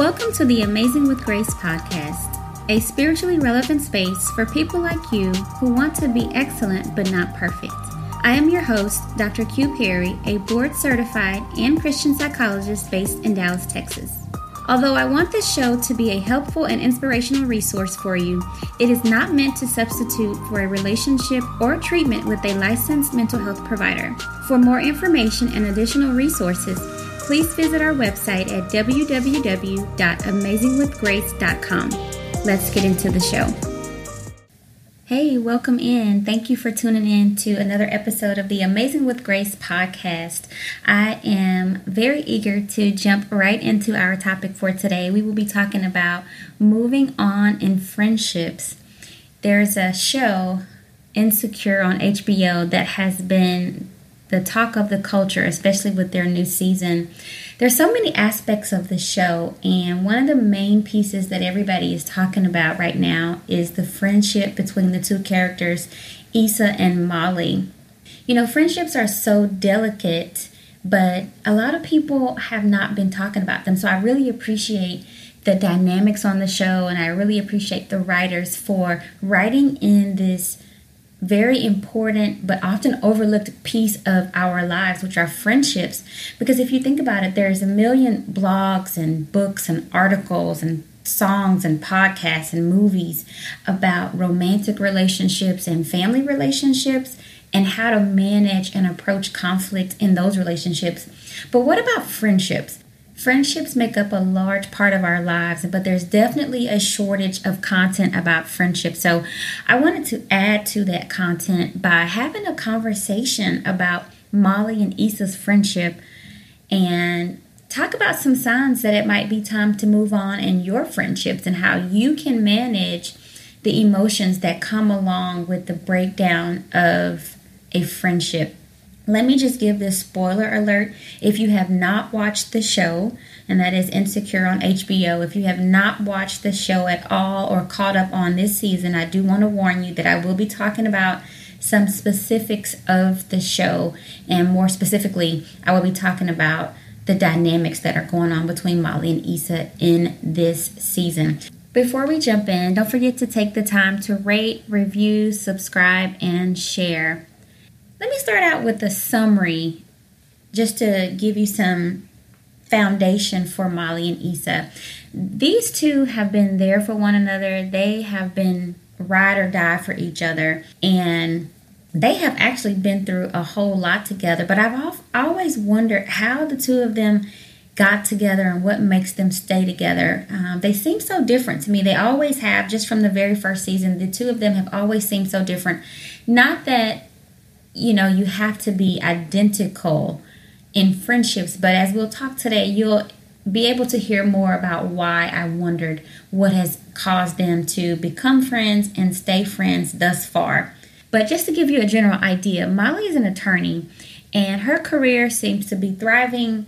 Welcome to the Amazing with Grace podcast, a spiritually relevant space for people like you who want to be excellent but not perfect. I am your host, Dr. Q Perry, a board-certified and Christian psychologist based in Dallas, Texas. Although I want this show to be a helpful and inspirational resource for you, it is not meant to substitute for a relationship or treatment with a licensed mental health provider. For more information and additional resources, please visit our website at www.amazingwithgrace.com. Let's get into the show. Hey, welcome in. Thank you for tuning in to another episode of the Amazing with Grace podcast. I am very eager to jump right into our topic for today. We will be talking about moving on in friendships. There's a show, Insecure, on HBO that has been the talk of the culture, especially with their new season. There's so many aspects of the show, and one of the main pieces that everybody is talking about right now is the friendship between the two characters, Issa and Molly. You know, friendships are so delicate, but a lot of people have not been talking about them. So I really appreciate the dynamics on the show, and I really appreciate the writers for writing in this very important but often overlooked piece of our lives, which are friendships. Because if you think about it, there's a million blogs and books and articles and songs and podcasts and movies about romantic relationships and family relationships and how to manage and approach conflict in those relationships. But what about friendships? Friendships make up a large part of our lives, but there's definitely a shortage of content about friendship. So I wanted to add to that content by having a conversation about Molly and Issa's friendship and talk about some signs that it might be time to move on in your friendships and how you can manage the emotions that come along with the breakdown of a friendship. Let me just give this spoiler alert. If you have not watched the show, and that is Insecure on HBO, if you have not watched the show at all or caught up on this season, I do want to warn you that I will be talking about some specifics of the show. And more specifically, I will be talking about the dynamics that are going on between Molly and Issa in this season. Before we jump in, don't forget to take the time to rate, review, subscribe, and share. Let me start out with a summary just to give you some foundation for Molly and Issa. These two have been there for one another. They have been ride or die for each other. And they have actually been through a whole lot together. But I've always wondered how the two of them got together and what makes them stay together. They seem so different to me. They always have, just from the very first season. The two of them have always seemed so different. Not that you have to be identical in friendships, but as we'll talk today, you'll be able to hear more about why I wondered what has caused them to become friends and stay friends thus far. But just to give you a general idea, Molly is an attorney, and her career seems to be thriving,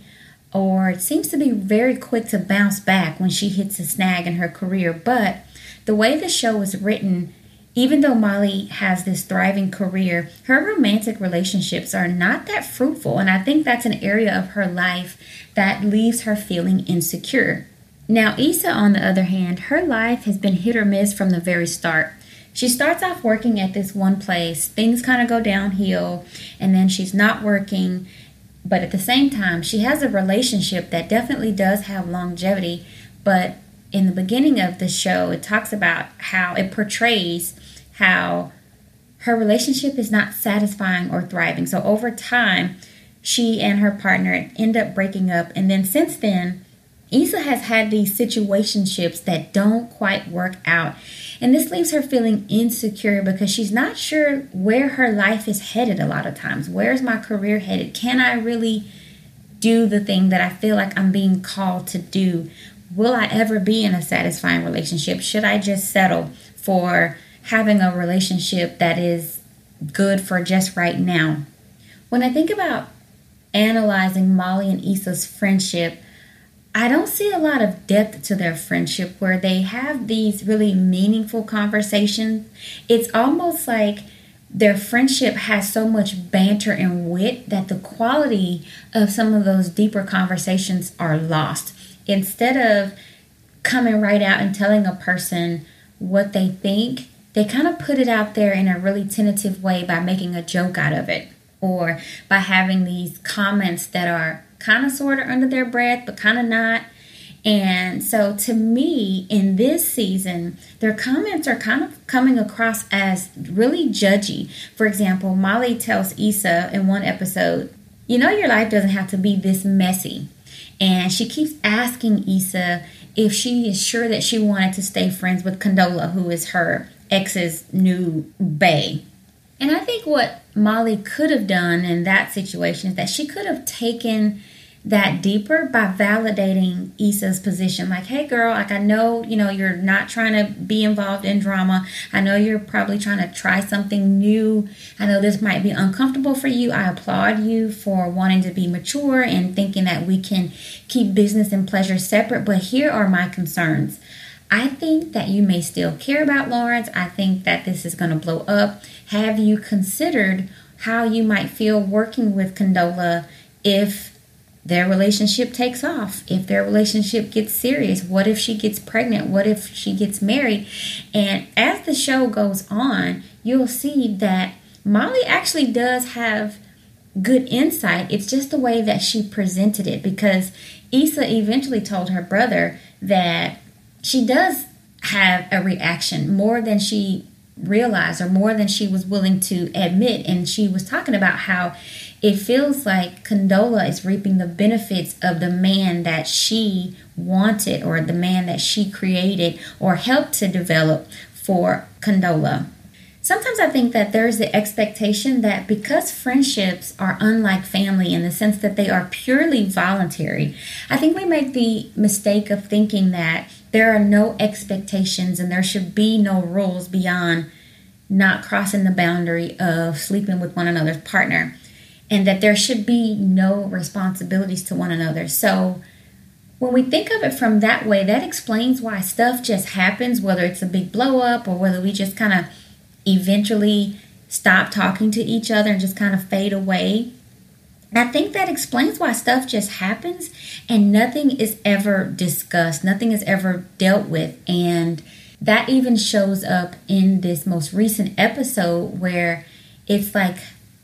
or it seems to be very quick to bounce back when she hits a snag in her career. But the way the show was written, even though Molly has this thriving career, her romantic relationships are not that fruitful. And I think that's an area of her life that leaves her feeling insecure. Now, Issa, on the other hand, her life has been hit or miss from the very start. She starts off working at this one place. Things kind of go downhill, and then she's not working. But at the same time, she has a relationship that definitely does have longevity. But in the beginning of the show, it talks about how it portrays how her relationship is not satisfying or thriving. So over time, she and her partner end up breaking up. And then since then, Issa has had these situationships that don't quite work out. And this leaves her feeling insecure because she's not sure where her life is headed a lot of times. Where's my career headed? Can I really do the thing that I feel like I'm being called to do? Will I ever be in a satisfying relationship? Should I just settle for having a relationship that is good for just right now? When I think about analyzing Molly and Issa's friendship, I don't see a lot of depth to their friendship where they have these really meaningful conversations. It's almost like their friendship has so much banter and wit that the quality of some of those deeper conversations are lost. Instead of coming right out and telling a person what they think. They kind of put it out there in a really tentative way by making a joke out of it, or by having these comments that are kind of sort of under their breath, but kind of not. And so to me, in this season, their comments are kind of coming across as really judgy. For example, Molly tells Issa in one episode, you know, your life doesn't have to be this messy. And she keeps asking Issa if she is sure that she wanted to stay friends with Condola, who is her ex's new bae. And I think what Molly could have done in that situation is that she could have taken that deeper by validating Issa's position. Like, hey girl, like I know, you're not trying to be involved in drama. I know you're probably trying to try something new. I know this might be uncomfortable for you. I applaud you for wanting to be mature and thinking that we can keep business and pleasure separate. But here are my concerns. I think that you may still care about Lawrence. I think that this is going to blow up. Have you considered how you might feel working with Condola if their relationship takes off, if their relationship gets serious? What if she gets pregnant? What if she gets married? And as the show goes on, you'll see that Molly actually does have good insight. It's just the way that she presented it, because Issa eventually told her brother that she does have a reaction more than she realized or more than she was willing to admit. And she was talking about how it feels like Condola is reaping the benefits of the man that she wanted, or the man that she created or helped to develop for Condola. Sometimes I think that there's the expectation that because friendships are unlike family in the sense that they are purely voluntary, I think we make the mistake of thinking that there are no expectations and there should be no rules beyond not crossing the boundary of sleeping with one another's partner, and that there should be no responsibilities to one another. So when we think of it from that way, that explains why stuff just happens, whether it's a big blow up or whether we just kind of eventually stop talking to each other and just kind of fade away. I think that explains why stuff just happens and nothing is ever discussed, nothing is ever dealt with. And that even shows up in this most recent episode where it's like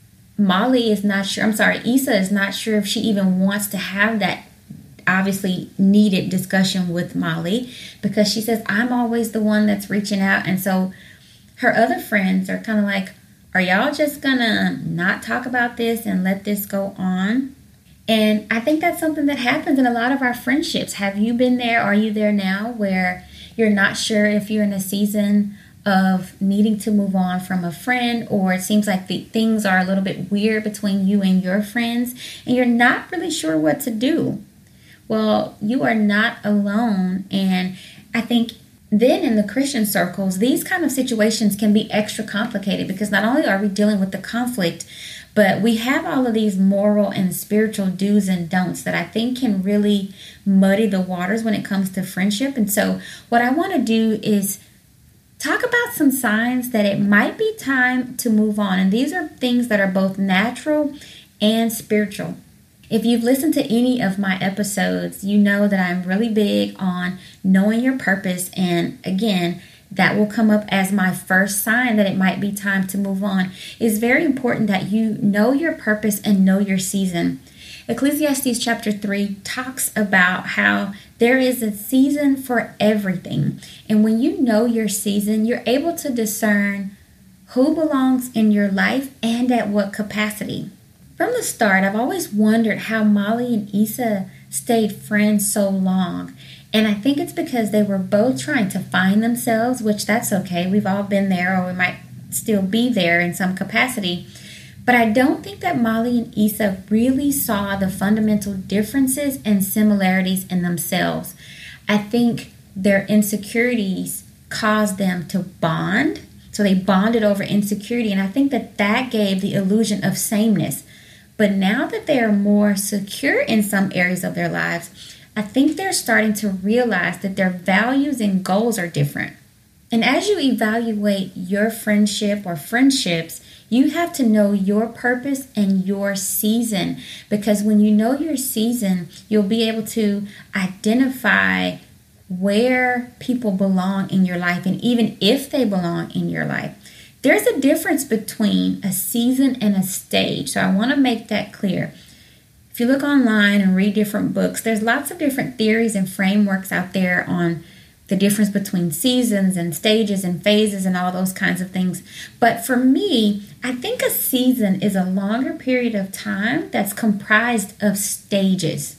Issa is not sure if she even wants to have that obviously needed discussion with Molly, because she says, I'm always the one that's reaching out. And so her other friends are kind of like, are y'all just gonna not talk about this and let this go on? And I think that's something that happens in a lot of our friendships. Have you been there? Are you there now where you're not sure if you're in a season of needing to move on from a friend, or it seems like things are a little bit weird between you and your friends and you're not really sure what to do? Well, you are not alone. And I think then in the Christian circles, these kind of situations can be extra complicated, because not only are we dealing with the conflict, but we have all of these moral and spiritual do's and don'ts that I think can really muddy the waters when it comes to friendship. And so what I want to do is talk about some signs that it might be time to move on. And these are things that are both natural and spiritual. If you've listened to any of my episodes, you know that I'm really big on knowing your purpose. And again, that will come up as my first sign that it might be time to move on. It's very important that you know your purpose and know your season. Ecclesiastes chapter 3 talks about how there is a season for everything. And when you know your season, you're able to discern who belongs in your life and at what capacity. From the start, I've always wondered how Molly and Issa stayed friends so long. And I think it's because they were both trying to find themselves, which that's okay. We've all been there, or we might still be there in some capacity. But I don't think that Molly and Issa really saw the fundamental differences and similarities in themselves. I think their insecurities caused them to bond. So they bonded over insecurity. And I think that gave the illusion of sameness. But now that they are more secure in some areas of their lives, I think they're starting to realize that their values and goals are different. And as you evaluate your friendship or friendships, you have to know your purpose and your season. Because when you know your season, you'll be able to identify where people belong in your life, and even if they belong in your life. There's a difference between a season and a stage. So I want to make that clear. If you look online and read different books, there's lots of different theories and frameworks out there on the difference between seasons and stages and phases and all those kinds of things. But for me, I think a season is a longer period of time that's comprised of stages.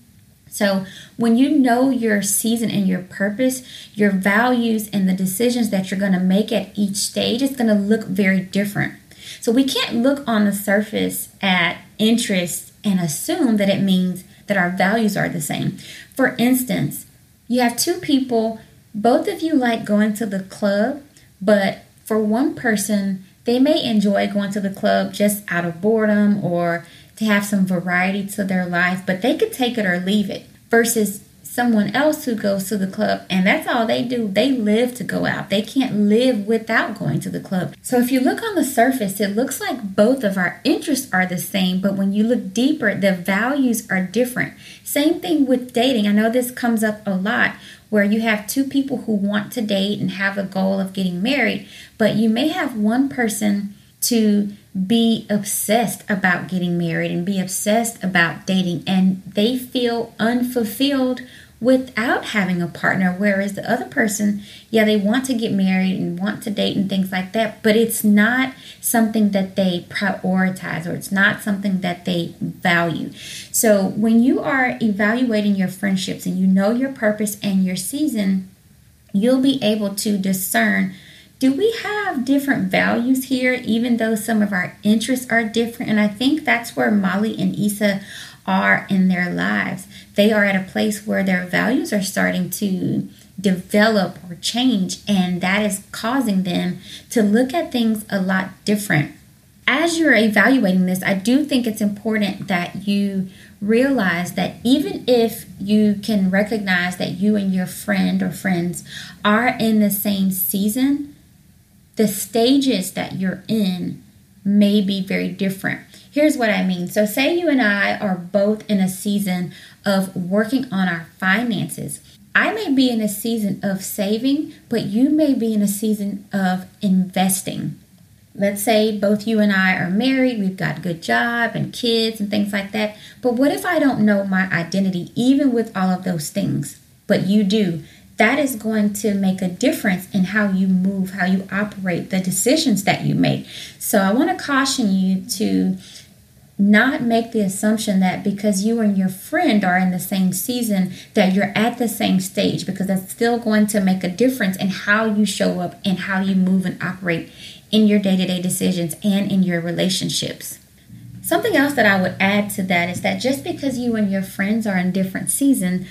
So when you know your season and your purpose, your values and the decisions that you're going to make at each stage, it's going to look very different. So we can't look on the surface at interests and assume that it means that our values are the same. For instance, you have two people, both of you like going to the club, but for one person, they may enjoy going to the club just out of boredom or to have some variety to their life, but they could take it or leave it. Versus someone else who goes to the club and that's all they do. They live to go out. They can't live without going to the club. So if you look on the surface, it looks like both of our interests are the same, but when you look deeper, the values are different. Same thing with dating. I know this comes up a lot where you have two people who want to date and have a goal of getting married, but you may have one person to be obsessed about getting married and be obsessed about dating, and they feel unfulfilled without having a partner, whereas the other person, they want to get married and want to date and things like that, but it's not something that they prioritize or it's not something that they value. So when you are evaluating your friendships and you know your purpose and your season, you'll be able to discern, do we have different values here, even though some of our interests are different? And I think that's where Molly and Issa are in their lives. They are at a place where their values are starting to develop or change, and that is causing them to look at things a lot different. As you're evaluating this, I do think it's important that you realize that even if you can recognize that you and your friend or friends are in the same season, the stages that you're in may be very different. Here's what I mean. So say you and I are both in a season of working on our finances. I may be in a season of saving, but you may be in a season of investing. Let's say both you and I are married, we've got a good job and kids and things like that. But what if I don't know my identity, even with all of those things, but you do? That is going to make a difference in how you move, how you operate, the decisions that you make. So I want to caution you to not make the assumption that because you and your friend are in the same season that you're at the same stage, because that's still going to make a difference in how you show up and how you move and operate in your day-to-day decisions and in your relationships. Something else that I would add to that is that just because you and your friends are in different seasons,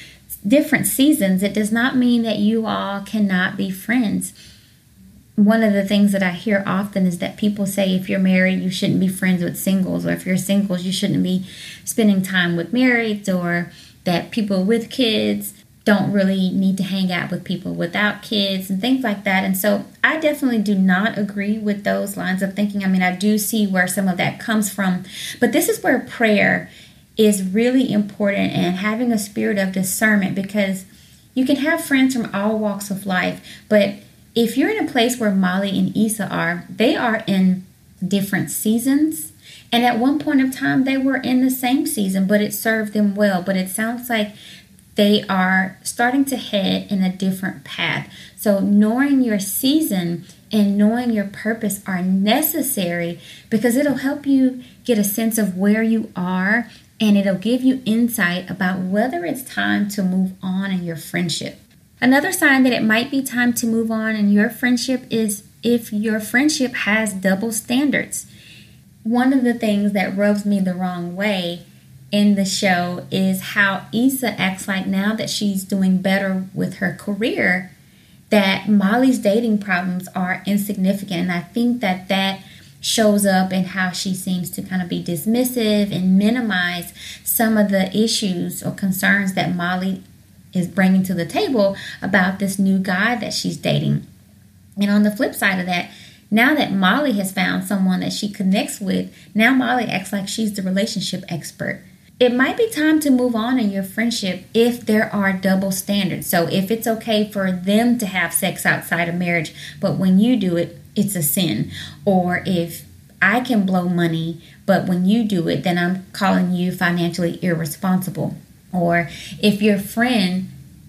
it does not mean that you all cannot be friends. One of the things that I hear often is that people say if you're married, you shouldn't be friends with singles, or if you're singles, you shouldn't be spending time with marrieds, or that people with kids don't really need to hang out with people without kids and things like that. And so I definitely do not agree with those lines of thinking. I mean, I do see where some of that comes from, but this is where prayer is really important, and having a spirit of discernment, because you can have friends from all walks of life, but if you're in a place where Molly and Issa are, they are in different seasons, and at one point of time they were in the same season, but it served them well. But it sounds like they are starting to head in a different path. So knowing your season and knowing your purpose are necessary, because it'll help you get a sense of where you are, and it'll give you insight about whether it's time to move on in your friendship. Another sign that it might be time to move on in your friendship is if your friendship has double standards. One of the things that rubs me the wrong way in the show is how Issa acts like now that she's doing better with her career, that Molly's dating problems are insignificant. And I think that shows up in how she seems to kind of be dismissive and minimize some of the issues or concerns that Molly is bringing to the table about this new guy that she's dating. And on the flip side of that, now that Molly has found someone that she connects with, now Molly acts like she's the relationship expert. it might be time to move on in your friendship if there are double standards. So if it's okay for them to have sex outside of marriage, but when you do it, it's a sin. Or if I can blow money, but when you do it, then I'm calling you financially irresponsible. Or if your friend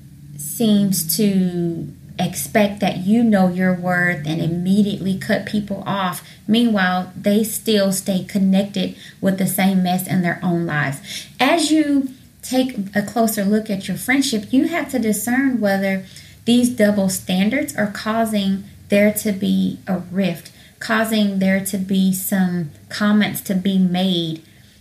seems to expect that you know your worth and immediately cut people off, meanwhile they still stay connected with the same mess in their own lives. As you take a closer look at your friendship, you have to discern whether these double standards are causing there to be a rift, causing there to be some comments to be made.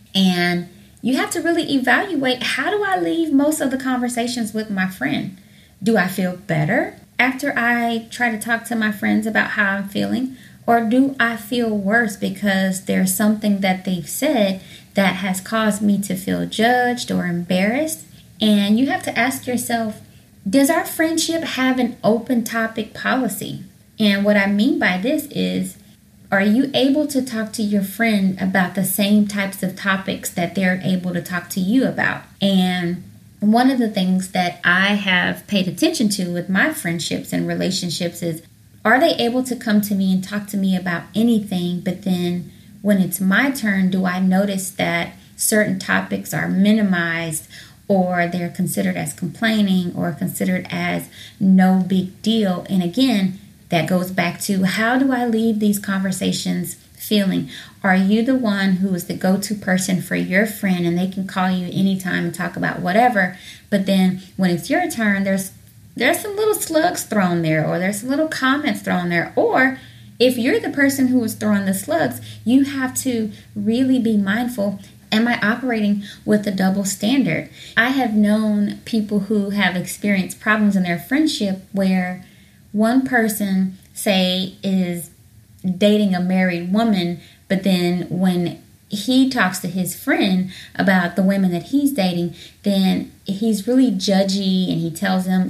And you have to really evaluate, how do I leave most of the conversations with my friend? Do I feel better after I try to talk to my friends about how I'm feeling? Or do I feel worse because there's something that they've said that has caused me to feel judged or embarrassed? And you have to ask yourself, does our friendship have an open topic policy? And what I mean by this is, are you able to talk to your friend about the same types of topics that they're able to talk to you about? And one of the things that I have paid attention to with my friendships and relationships is, are they able to come to me and talk to me about anything, but then when it's my turn, do I notice that certain topics are minimized, or they're considered as complaining, or considered as no big deal? And again, that goes back to, how do I leave these conversations feeling? Are you the one who is the go-to person for your friend and they can call you anytime and talk about whatever, but then when it's your turn, there's some little slugs thrown there, or there's some little comments thrown there? Or if you're the person who is throwing the slugs, you have to really be mindful. Am I operating with a double standard? I have known people who have experienced problems in their friendship where one person, say, is dating a married woman, but then when he talks to his friend about the women that he's dating, then he's really judgy and he tells them,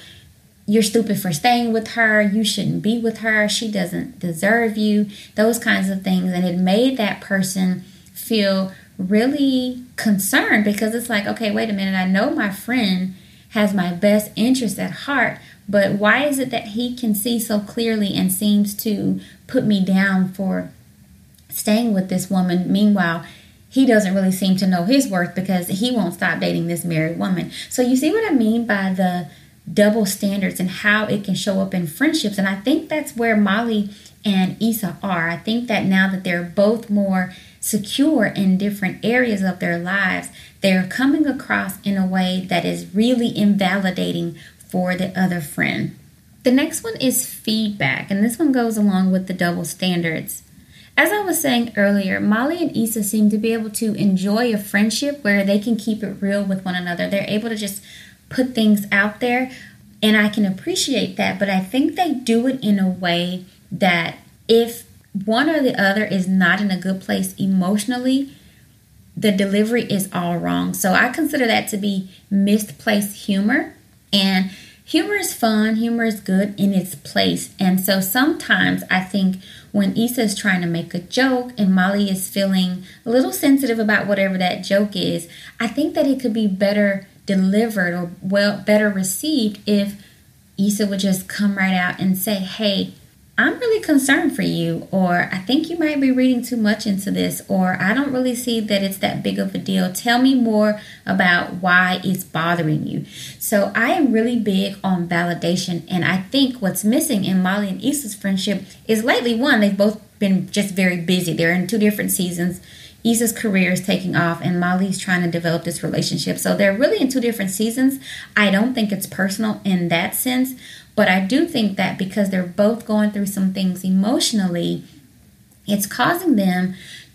you're stupid for staying with her, you shouldn't be with her, she doesn't deserve you, those kinds of things. And it made that person feel really concerned, because it's like, okay, wait a minute, I know my friend has my best interest at heart, but why is it that he can see so clearly and seems to put me down for staying with this woman? Meanwhile, he doesn't really seem to know his worth because he won't stop dating this married woman. So you see what I mean by the double standards and how it can show up in friendships. And I think that's where Molly and Issa are. I think that now that they're both more secure in different areas of their lives, they're coming across in a way that is really invalidating for the other friend. The next one is feedback, and this one goes along with the double standards. As I was saying earlier, Molly and Issa seem to be able to enjoy a friendship where they can keep it real with one another. They're able to just put things out there, and I can appreciate that, but I think they do it in a way that if one or the other is not in a good place emotionally, the delivery is all wrong. So I consider that to be misplaced humor. And humor is fun, humor is good in its place. And so sometimes I think when Issa is trying to make a joke and Molly is feeling a little sensitive about whatever that joke is, I think that it could be better delivered or better received if Issa would just come right out and say, hey, I'm really concerned for you, or I think you might be reading too much into this, or I don't really see that it's that big of a deal. Tell me more about why it's bothering you. So I am really big on validation, and I think what's missing in Molly and Issa's friendship is lately, one, they've both been just very busy. They're in two different seasons. Issa's career is taking off and Molly's trying to develop this relationship. So they're really in two different seasons. I don't think it's personal in that sense, but I do think that because they're both going through some things emotionally, it's causing them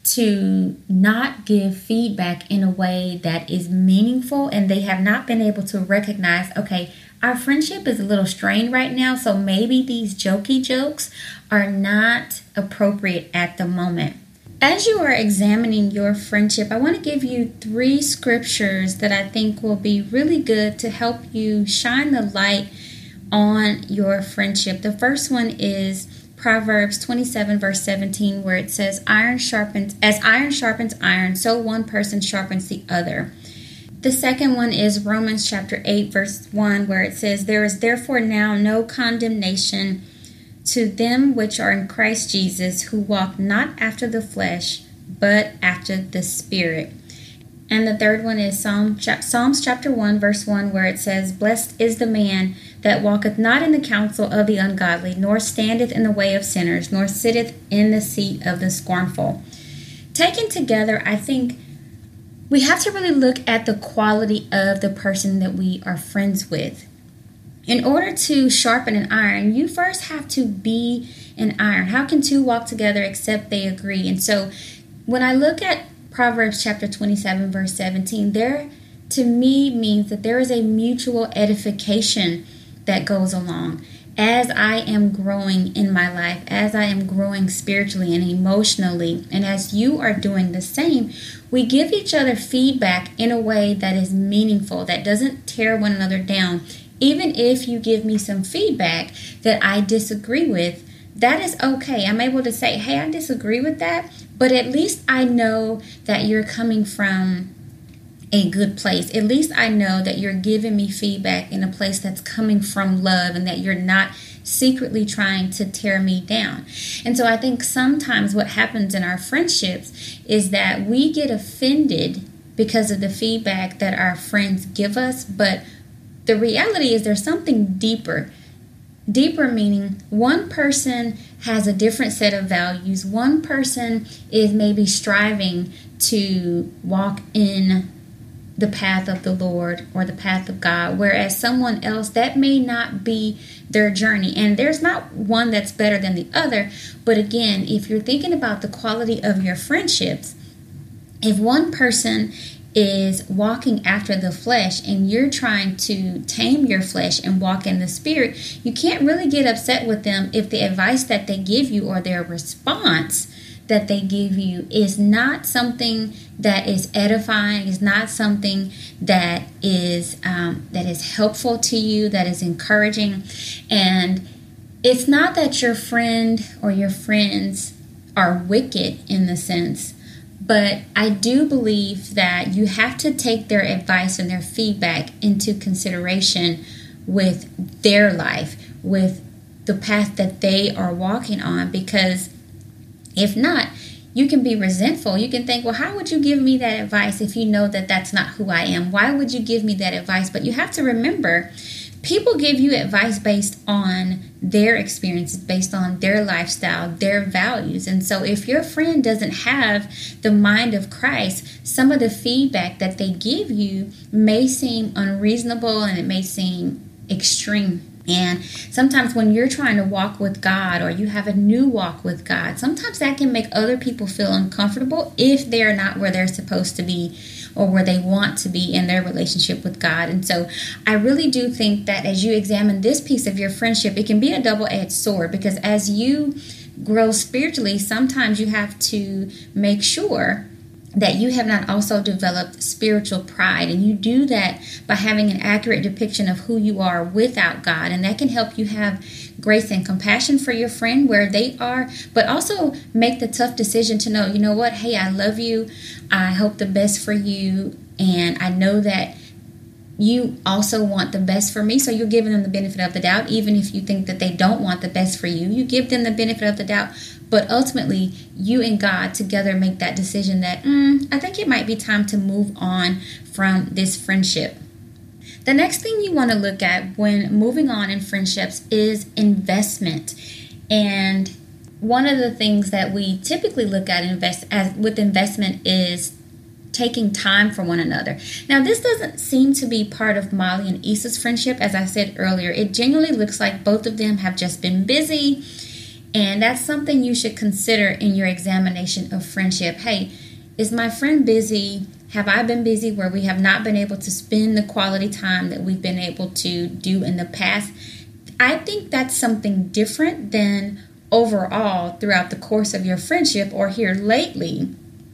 to not give feedback in a way that is meaningful, and they have not been able to recognize, okay, our friendship is a little strained right now, so maybe these jokey jokes are not appropriate at the moment. As you are examining your friendship, I want to give you 3 scriptures that I think will be really good to help you shine the light on your friendship. The first one is Proverbs 27 verse 17, where it says, as iron sharpens iron, so one person sharpens the other. The second one is Romans chapter 8, verse 1, where it says, "There is therefore now no condemnation to them which are in Christ Jesus, who walk not after the flesh, but after the Spirit." And the third one is Psalms chapter 1, verse 1, where it says, "Blessed is the man that walketh not in the counsel of the ungodly, nor standeth in the way of sinners, nor sitteth in the seat of the scornful." Taken together, I think we have to really look at the quality of the person that we are friends with. In order to sharpen an iron, you first have to be an iron. How can two walk together except they agree? And so when I look at Proverbs chapter 27, verse 17, there to me means that there is a mutual edification that goes along. As I am growing in my life, as I am growing spiritually and emotionally, and as you are doing the same, we give each other feedback in a way that is meaningful, that doesn't tear one another down. Even if you give me some feedback that I disagree with, that is okay. I'm able to say, hey, I disagree with that, but at least I know that you're coming from a good place. At least I know that you're giving me feedback in a place that's coming from love and that you're not secretly trying to tear me down. And so I think sometimes what happens in our friendships is that we get offended because of the feedback that our friends give us, but the reality is there's something deeper. Deeper meaning one person has a different set of values. One person is maybe striving to walk in the path of the Lord or the path of God, whereas someone else, that may not be their journey. And there's not one that's better than the other. But again, if you're thinking about the quality of your friendships, if one person is walking after the flesh and you're trying to tame your flesh and walk in the Spirit, you can't really get upset with them if the advice that they give you or their response that they give you is not something that is edifying, is not something that is helpful to you, that is encouraging. And it's not that your friend or your friends are wicked in the sense, but I do believe that you have to take their advice and their feedback into consideration with their life, with the path that they are walking on, because if not, you can be resentful. You can think, well, how would you give me that advice if you know that that's not who I am? Why would you give me that advice? But you have to remember, people give you advice based on their experiences, based on their lifestyle, their values. And so if your friend doesn't have the mind of Christ, some of the feedback that they give you may seem unreasonable and it may seem extreme. And sometimes when you're trying to walk with God or you have a new walk with God, sometimes that can make other people feel uncomfortable if they're not where they're supposed to be or where they want to be in their relationship with God. And so I really do think that as you examine this piece of your friendship, it can be a double-edged sword, because as you grow spiritually, sometimes you have to make sure that you have not also developed spiritual pride. And you do that by having an accurate depiction of who you are without God. And that can help you have grace and compassion for your friend where they are, but also make the tough decision to know, you know what, hey, I love you. I hope the best for you. And I know that you also want the best for me. So you're giving them the benefit of the doubt. Even if you think that they don't want the best for you, you give them the benefit of the doubt. But ultimately, you and God together make that decision that, I think it might be time to move on from this friendship. The next thing you want to look at when moving on in friendships is investment. And one of the things that we typically look at with investment is taking time for one another. Now, this doesn't seem to be part of Molly and Issa's friendship. As I said earlier, it genuinely looks like both of them have just been busy. And that's something you should consider in your examination of friendship. Hey, is my friend busy? Have I been busy where we have not been able to spend the quality time that we've been able to do in the past? I think that's something different than overall throughout the course of your friendship or here lately.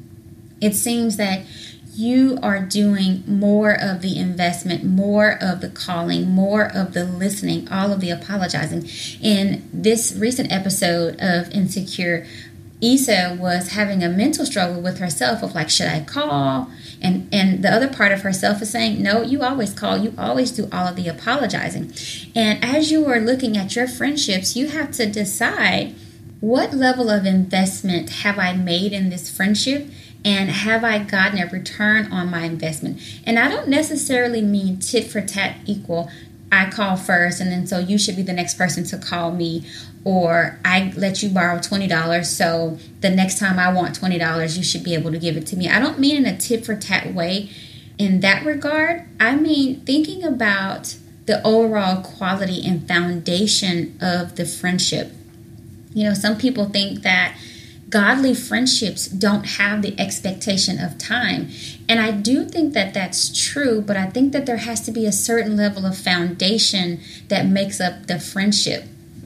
It seems that you are doing more of the investment, more of the calling, more of the listening, all of the apologizing. In this recent episode of Insecure, Issa was having a mental struggle with herself of like, should I call? And the other part of herself is saying, no, you always call. You always do all of the apologizing. And as you are looking at your friendships, you have to decide, what level of investment have I made in this friendship? And have I gotten a return on my investment? And I don't necessarily mean tit for tat equal. I call first, and then so you should be the next person to call me. Or I let you borrow $20, so the next time I want $20, you should be able to give it to me. I don't mean in a tit for tat way in that regard. I mean thinking about the overall quality and foundation of the friendship. You know, some people think that godly friendships don't have the expectation of time. And I do think that that's true, but I think that there has to be a certain level of foundation that makes up the friendship.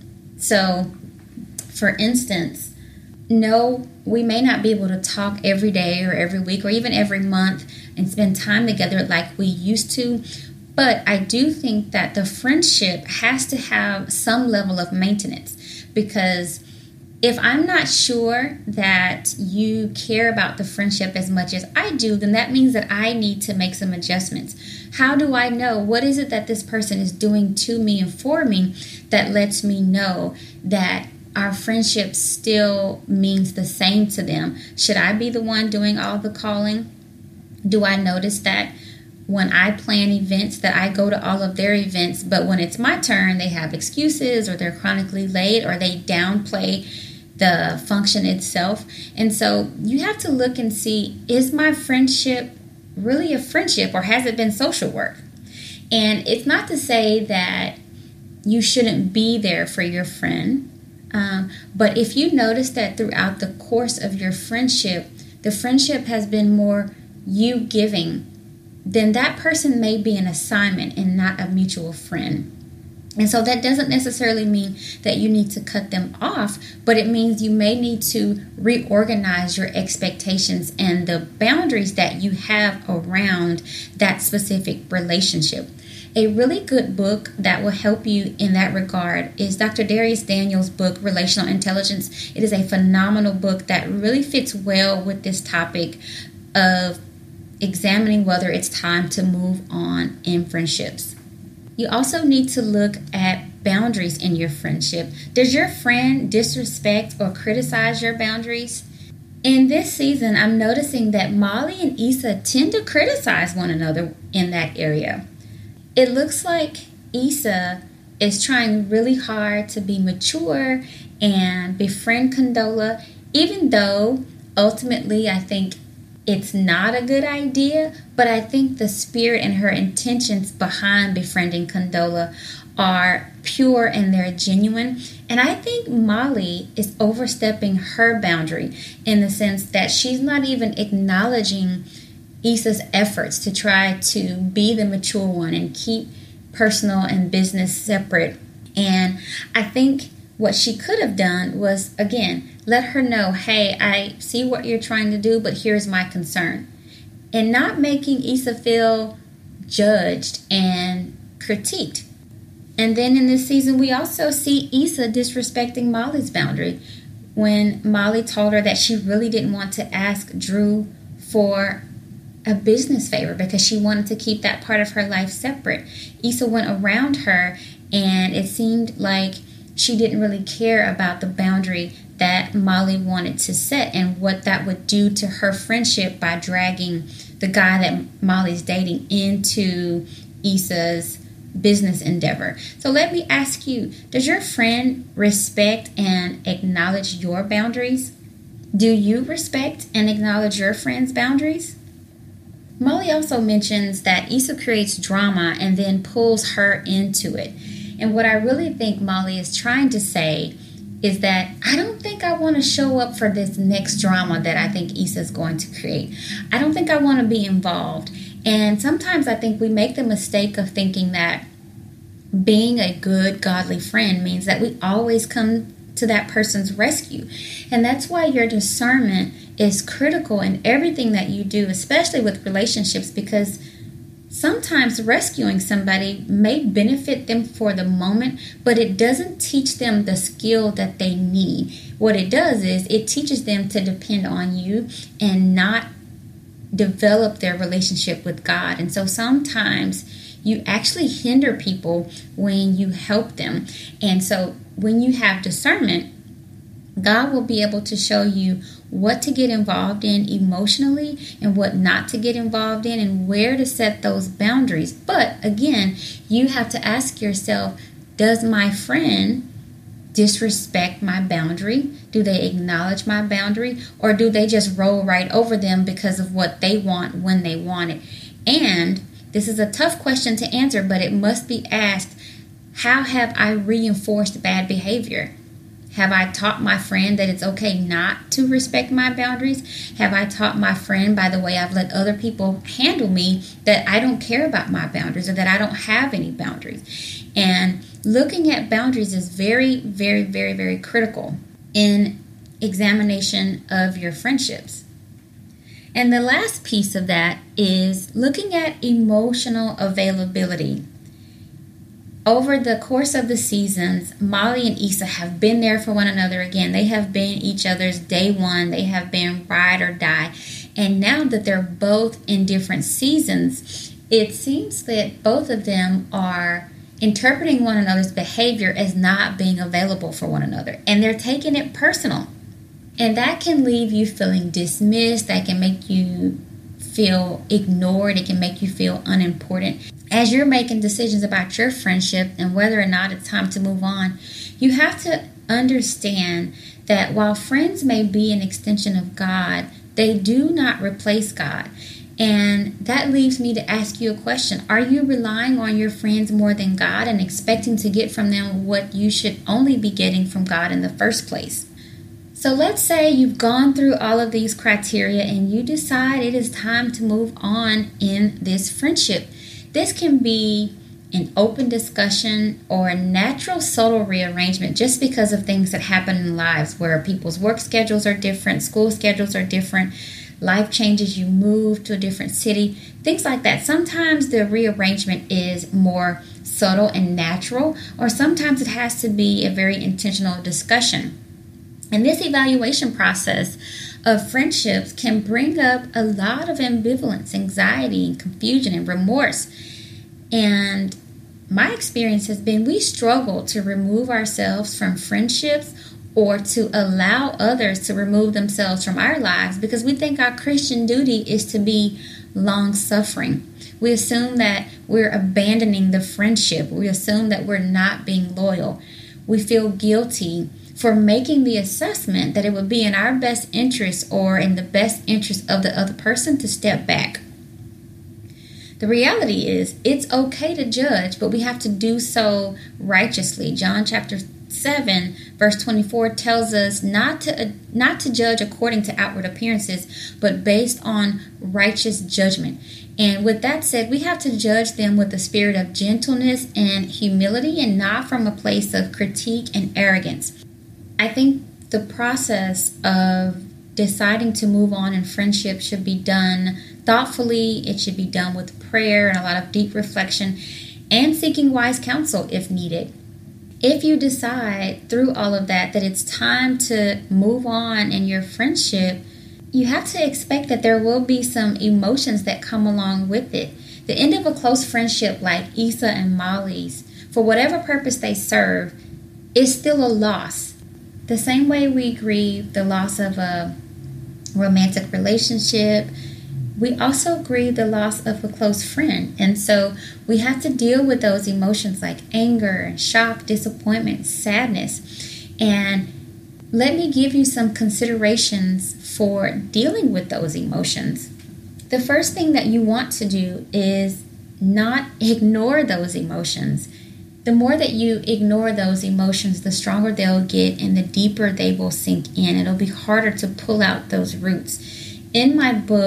So, for instance, no, we may not be able to talk every day or every week or even every month and spend time together like we used to. But I do think that the friendship has to have some level of maintenance, because if I'm not sure that you care about the friendship as much as I do, then that means that I need to make some adjustments. How do I know? What is it that this person is doing to me and for me that lets me know that our friendship still means the same to them? Should I be the one doing all the calling? Do I notice that when I plan events that I go to all of their events, but when it's my turn, they have excuses, or they're chronically late, or they downplay the function itself? And so you have to look and see, is my friendship really a friendship, or has it been social work? And it's not to say that you shouldn't be there for your friend, but if you notice that throughout the course of your friendship, the friendship has been more you giving, then that person may be an assignment and not a mutual friend. And so that doesn't necessarily mean that you need to cut them off, but it means you may need to reorganize your expectations and the boundaries that you have around that specific relationship. A really good book that will help you in that regard is Dr. Darius Daniels' book, Relational Intelligence. It is a phenomenal book that really fits well with this topic of examining whether it's time to move on in friendships. You also need to look at boundaries in your friendship. Does your friend disrespect or criticize your boundaries? In this season, I'm noticing that Molly and Issa tend to criticize one another in that area. It looks like Issa is trying really hard to be mature and befriend Condola, even though ultimately I think it's not a good idea, but I think the spirit and her intentions behind befriending Condola are pure and they're genuine. And I think Molly is overstepping her boundary in the sense that she's not even acknowledging Issa's efforts to try to be the mature one and keep personal and business separate. And I think what she could have done was, again, let her know, hey, I see what you're trying to do, but here's my concern. And not making Issa feel judged and critiqued. And then in this season, we also see Issa disrespecting Molly's boundary when Molly told her that she really didn't want to ask Drew for a business favor because she wanted to keep that part of her life separate. Issa went around her, and it seemed like she didn't really care about the boundary that Molly wanted to set and what that would do to her friendship by dragging the guy that Molly's dating into Issa's business endeavor. So let me ask you, does your friend respect and acknowledge your boundaries? Do you respect and acknowledge your friend's boundaries? Molly also mentions that Issa creates drama and then pulls her into it. And what I really think Molly is trying to say is that I don't think I want to show up for this next drama that I think Issa is going to create. I don't think I want to be involved. And sometimes I think we make the mistake of thinking that being a good, godly friend means that we always come to that person's rescue. And that's why your discernment is critical in everything that you do, especially with relationships, because Sometimes rescuing somebody may benefit them for the moment, but it doesn't teach them the skill that they need. What it does is it teaches them to depend on you and not develop their relationship with God. And so sometimes you actually hinder people when you help them. And so when you have discernment, God will be able to show you what to get involved in emotionally and what not to get involved in and where to set those boundaries. But again, you have to ask yourself, does my friend disrespect my boundary? Do they acknowledge my boundary? Or do they just roll right over them because of what they want when they want it? And this is a tough question to answer, but it must be asked, how have I reinforced bad behavior? Have I taught my friend that it's okay not to respect my boundaries? Have I taught my friend by the way I've let other people handle me that I don't care about my boundaries or that I don't have any boundaries? And looking at boundaries is very, very, very, very critical in examination of your friendships. And the last piece of that is looking at emotional availability. Over the course of the seasons, Molly and Issa have been there for one another again. They have been each other's day one. They have been ride or die. And now that they're both in different seasons, it seems that both of them are interpreting one another's behavior as not being available for one another. And they're taking it personal. And that can leave you feeling dismissed. That can make you feel ignored. It can make you feel unimportant. As you're making decisions about your friendship and whether or not it's time to move on, you have to understand that while friends may be an extension of God, they do not replace God. And that leaves me to ask you a question. Are you relying on your friends more than God and expecting to get from them what you should only be getting from God in the first place? So let's say you've gone through all of these criteria and you decide it is time to move on in this friendship. This can be an open discussion or a natural subtle rearrangement just because of things that happen in lives where people's work schedules are different, school schedules are different, life changes, you move to a different city, things like that. Sometimes the rearrangement is more subtle and natural, or sometimes it has to be a very intentional discussion. And this evaluation process of friendships can bring up a lot of ambivalence, anxiety, and confusion and remorse. And my experience has been we struggle to remove ourselves from friendships or to allow others to remove themselves from our lives because we think our Christian duty is to be long-suffering. We assume that we're abandoning the friendship. We assume that we're not being loyal. We feel guilty for making the assessment that it would be in our best interest or in the best interest of the other person to step back. The reality is it's okay to judge, but we have to do so righteously. John chapter 7 verse 24 tells us not to judge according to outward appearances, but based on righteous judgment. And with that said, we have to judge them with a spirit of gentleness and humility and not from a place of critique and arrogance. I think the process of deciding to move on in friendship should be done thoughtfully. It should be done with prayer and a lot of deep reflection and seeking wise counsel if needed. If you decide through all of that it's time to move on in your friendship, you have to expect that there will be some emotions that come along with it. The end of a close friendship like Issa and Molly's, for whatever purpose they serve, is still a loss. The same way we grieve the loss of a romantic relationship, we also grieve the loss of a close friend. And so we have to deal with those emotions like anger, shock, disappointment, sadness. And let me give you some considerations for dealing with those emotions. The first thing that you want to do is not ignore those emotions. The more that you ignore those emotions, the stronger they'll get and the deeper they will sink in. It'll be harder to pull out those roots. In my book,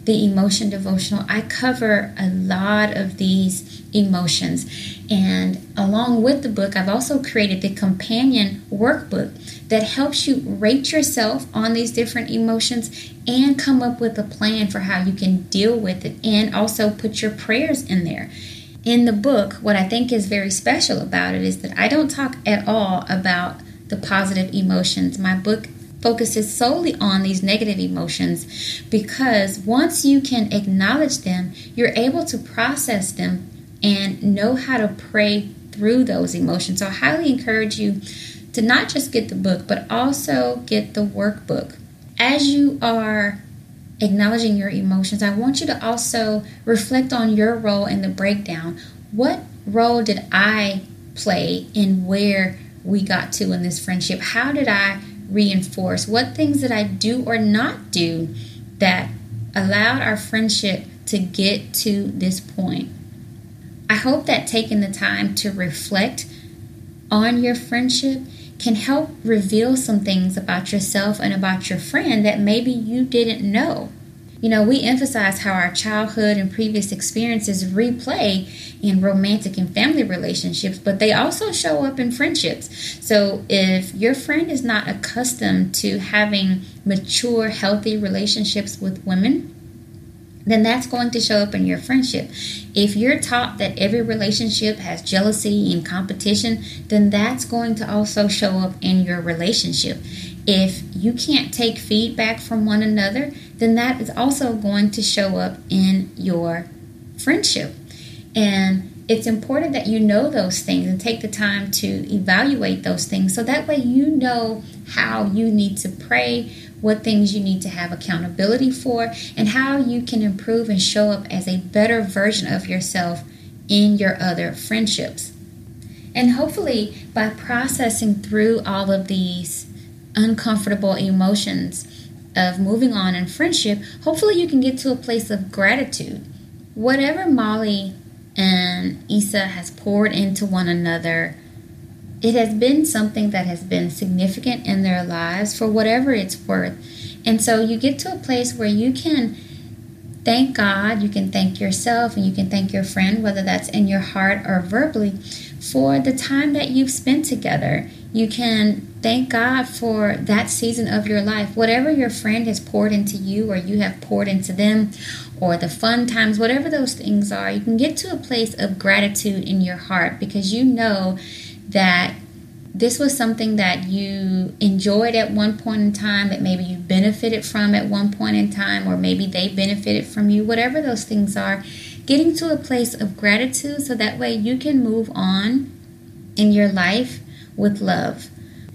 the emotion devotional, I cover a lot of these emotions. And along with the book, I've also created the companion workbook that helps you rate yourself on these different emotions and come up with a plan for how you can deal with it, and also put your prayers in there. In the book, what I think is very special about it is that I don't talk at all about the positive emotions. My book focuses solely on these negative emotions, because once you can acknowledge them, you're able to process them and know how to pray through those emotions. So I highly encourage you to not just get the book, but also get the workbook. As you are acknowledging your emotions, I want you to also reflect on your role in the breakdown. What role did I play in where we got to in this friendship? How did I reinforce? What things did I do or not do that allowed our friendship to get to this point? I hope that taking the time to reflect on your friendship can help reveal some things about yourself and about your friend that maybe you didn't know. You know, we emphasize how our childhood and previous experiences replay in romantic and family relationships, but they also show up in friendships. So if your friend is not accustomed to having mature, healthy relationships with women, then that's going to show up in your friendship. If you're taught that every relationship has jealousy and competition, then that's going to also show up in your relationship. If you can't take feedback from one another, then that is also going to show up in your friendship. And it's important that you know those things and take the time to evaluate those things, so that way you know how you need to pray, what things you need to have accountability for, and how you can improve and show up as a better version of yourself in your other friendships. And hopefully, by processing through all of these uncomfortable emotions of moving on in friendship, hopefully you can get to a place of gratitude. Whatever Molly and Issa has poured into one another, it has been something that has been significant in their lives for whatever it's worth. And so you get to a place where you can thank God, you can thank yourself, and you can thank your friend, whether that's in your heart or verbally, for the time that you've spent together. You can thank God for that season of your life. Whatever your friend has poured into you, or you have poured into them, or the fun times, whatever those things are, you can get to a place of gratitude in your heart, because you know that this was something that you enjoyed at one point in time, that maybe you benefited from at one point in time, or maybe they benefited from you, whatever those things are. Getting to a place of gratitude so that way you can move on in your life with love.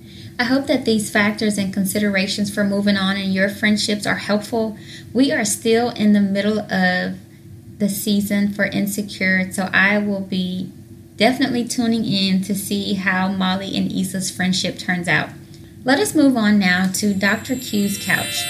I hope that these factors and considerations for moving on in your friendships are helpful. We are still in the middle of the season for Insecure, so I will be definitely tuning in to see how Molly and Issa's friendship turns out. Let us move on now to Dr. Q's couch.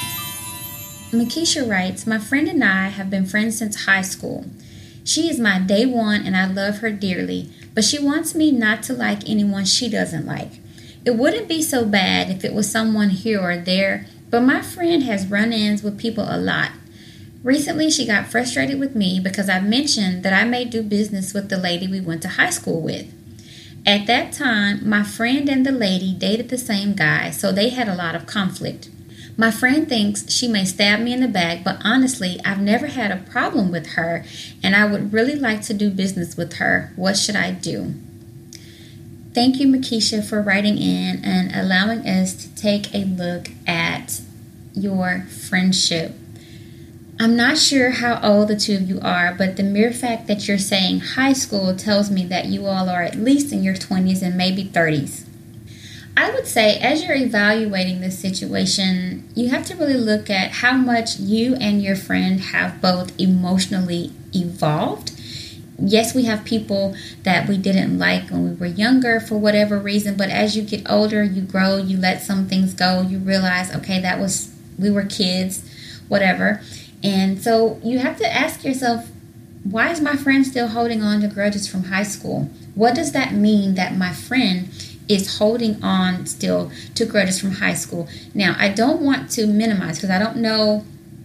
Makisha writes, "My friend and I have been friends since high school. She is my day one and I love her dearly, but she wants me not to like anyone she doesn't like. It wouldn't be so bad if it was someone here or there, but my friend has run-ins with people a lot. Recently, she got frustrated with me because I mentioned that I may do business with the lady we went to high school with. At that time, my friend and the lady dated the same guy, so they had a lot of conflict. My friend thinks she may stab me in the back, but honestly, I've never had a problem with her, and I would really like to do business with her. What should I do?" Thank you, Makisha, for writing in and allowing us to take a look at your friendship. I'm not sure how old the two of you are, but the mere fact that you're saying high school tells me that you all are at least in your 20s and maybe 30s. I would say as you're evaluating this situation, you have to really look at how much you and your friend have both emotionally evolved. Yes, we have people that we didn't like when we were younger for whatever reason, but as you get older, you grow, you let some things go, you realize, okay, we were kids, whatever. And so you have to ask yourself, why is my friend still holding on to grudges from high school? What does that mean that my friend is holding on still to grudges from high school? Now, I don't want to minimize, because I don't know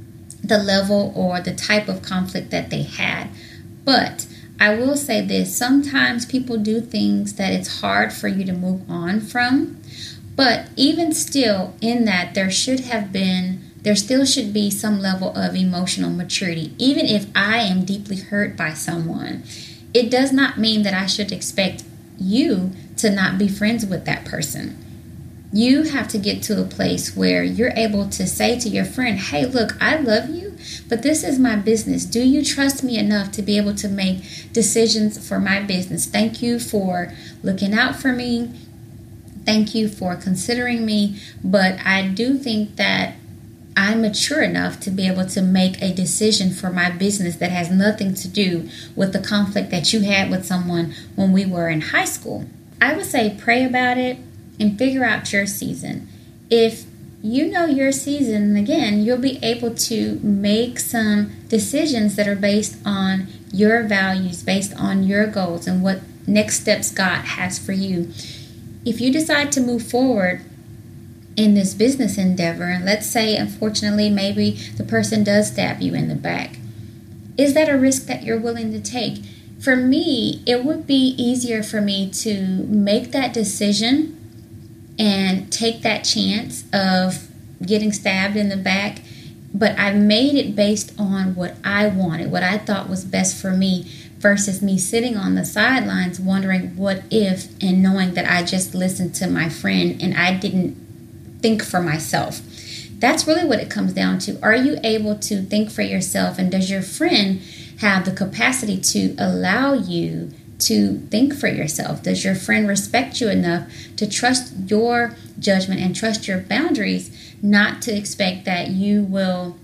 the level or the type of conflict that they had. But I will say this, sometimes people do things that it's hard for you to move on from. But even still, in that, there still should be some level of emotional maturity. Even if I am deeply hurt by someone, it does not mean that I should expect you to not be friends with that person. You have to get to a place where you're able to say to your friend, hey, look, I love you, but this is my business. Do you trust me enough to be able to make decisions for my business? Thank you for looking out for me. Thank you for considering me. But I do think that I'm mature enough to be able to make a decision for my business that has nothing to do with the conflict that you had with someone when we were in high school. I would say pray about it and figure out your season. If you know your season, again, you'll be able to make some decisions that are based on your values, based on your goals and what next steps God has for you. If you decide to move forward in this business endeavor, and let's say, unfortunately, maybe the person does stab you in the back, is that a risk that you're willing to take? For me, it would be easier for me to make that decision and take that chance of getting stabbed in the back, but I made it based on what I wanted, what I thought was best for me, versus me sitting on the sidelines wondering what if, and knowing that I just listened to my friend and I didn't think for myself. That's really what it comes down to. Are you able to think for yourself, and does your friend have the capacity to allow you to think for yourself? Does your friend respect you enough to trust your judgment and trust your boundaries, not to expect that you will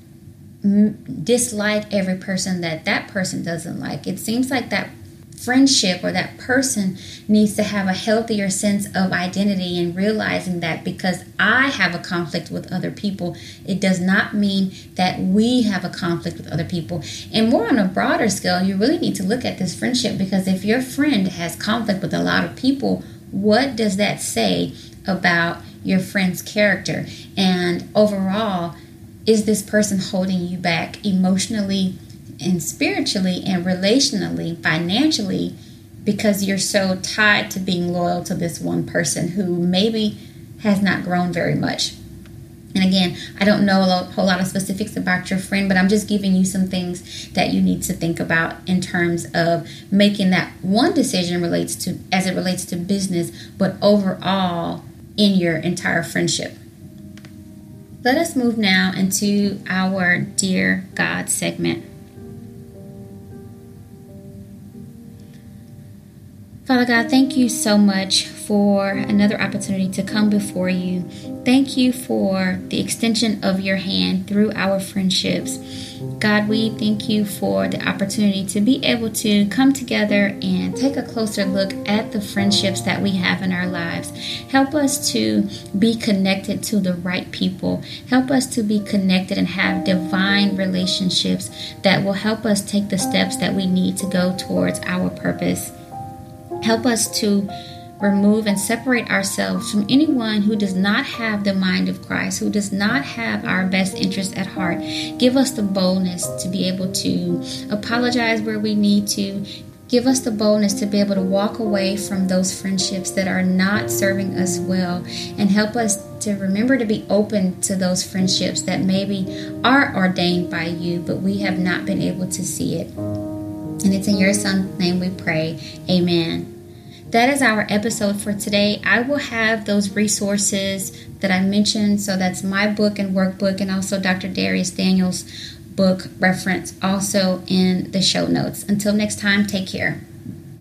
dislike every person that person doesn't like? It seems like that friendship or that person needs to have a healthier sense of identity, and realizing that because I have a conflict with other people, it does not mean that we have a conflict with other people. And more on a broader scale, you really need to look at this friendship, because if your friend has conflict with a lot of people, what does that say about your friend's character? And overall, is this person holding you back emotionally and spiritually and relationally, financially, because you're so tied to being loyal to this one person who maybe has not grown very much? And again, I don't know a whole lot of specifics about your friend, but I'm just giving you some things that you need to think about in terms of making that one decision as it relates to business, but overall in your entire friendship. Let us move now into our Dear God segment. Father God, thank you so much for another opportunity to come before you. Thank you for the extension of your hand through our friendships. God, we thank you for the opportunity to be able to come together and take a closer look at the friendships that we have in our lives. Help us to be connected to the right people. Help us to be connected and have divine relationships that will help us take the steps that we need to go towards our purpose. Help us to remove and separate ourselves from anyone who does not have the mind of Christ, who does not have our best interest at heart. Give us the boldness to be able to apologize where we need to. Give us the boldness to be able to walk away from those friendships that are not serving us well, and help us to remember to be open to those friendships that maybe are ordained by you, but we have not been able to see it. And it's in your Son's name we pray. Amen. That is our episode for today. I will have those resources that I mentioned. So that's my book and workbook, and also Dr. Darius Daniels' book reference also in the show notes. Until next time, take care.